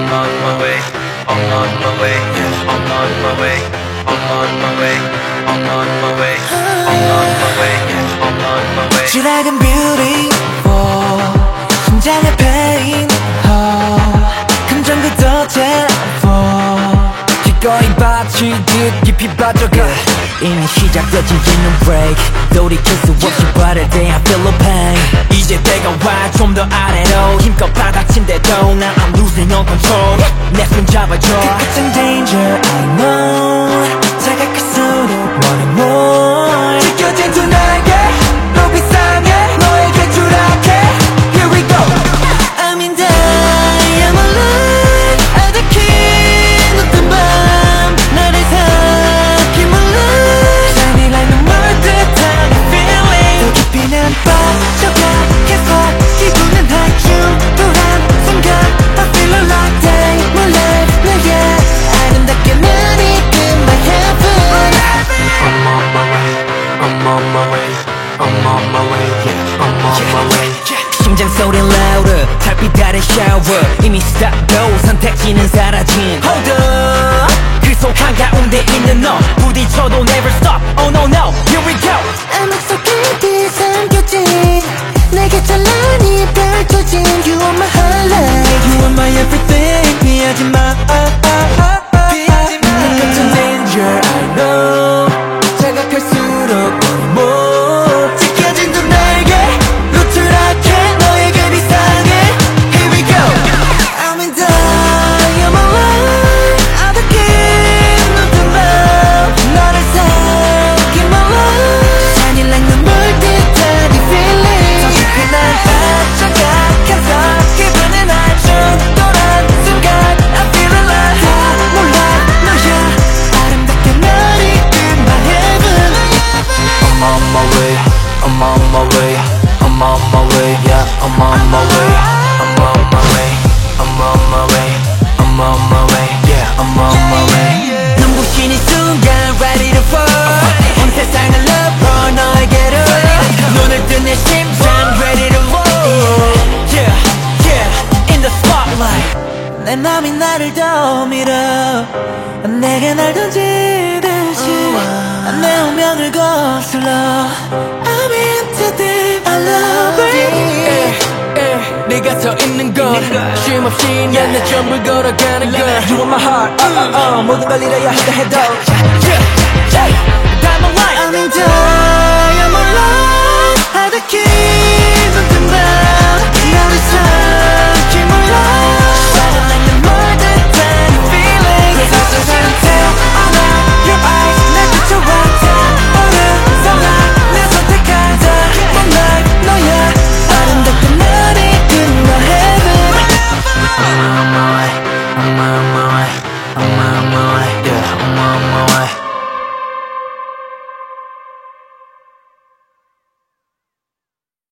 on my way, I'm on my way, I'm on my way, I'm on my way, I'm on my way, I'm on my way, I'm on my way. 지나간 beautiful 심장의 pain 감정 굳어져 기꺼이 바치듯 깊이 빠져가 이미 시작되지 않는 break 돌이킬 수 없이 빠를 때 I feel the pain 이제 때가 와 좀 더 아래로 힘껏 받아친데도 난 I'm losing all control 내 손 잡아줘 그 끝은 danger I know 다가갈수록 more and more 지켜진 두 날개 높이 상해 너에게 추락해 Here we go I'm in diamond line 아득히 높은 밤 나를 삼키물러 Shining like 눈물 듯한 feeling 더 깊이 난 빠져가 계속 기분은 high 충돌한 순간 I feel like day my life 내게 아름답게 난 이끈 my heaven I'm on my way, I'm on my way, I'm on my way, yeah, I'm on my way. 심장 소리 louder 달빛 아래 shower 이미 stop도 선택지는 사라진 Hold up 그 속 한가운데 있는 너 부딪혀도 never stop Oh no no here we go 암흑 속에 뒤삼켜진 내게 찬란히 펼쳐진 You are my highlight You are my everything 피하지 마 피하지 마 내 끝은 danger I know 자각할수록 more 지켜진 두 날개 루트락해 너에게 비상해 Here we go I'm in diamond line 아득히 높은 밤 너를 삼킨 my life Shining like 눈물 듯한 이 feeling 더 깊이 날 빠져가 계속 기분은 아주 또란 순간 I feel alive 다 몰라 너야 아름답게 날 이끈 my heaven I'm on my way, I'm on my way, I'm on my way, yeah, I'm on my way, I'm on my way, I'm on my way, I'm on my way, yeah, I'm on my way. 눈부신 이 순간 ready to fall 온 세상을 덮어 너에게로 눈을 뜬 내 심장 ready to roll Yeah, yeah, in the spotlight 내 맘이 나를 더 밀어 내게 날 던지듯이 내 운명을 거슬러 I'm into deep I love it 네가 서 있는 곳 쉼없이 난 내 전부 걸어가는 것 You are my heart 모든 걸 잃어야 한다 해도 Diamond line I'm in diamond line 아득히 눈뜬 밤 나를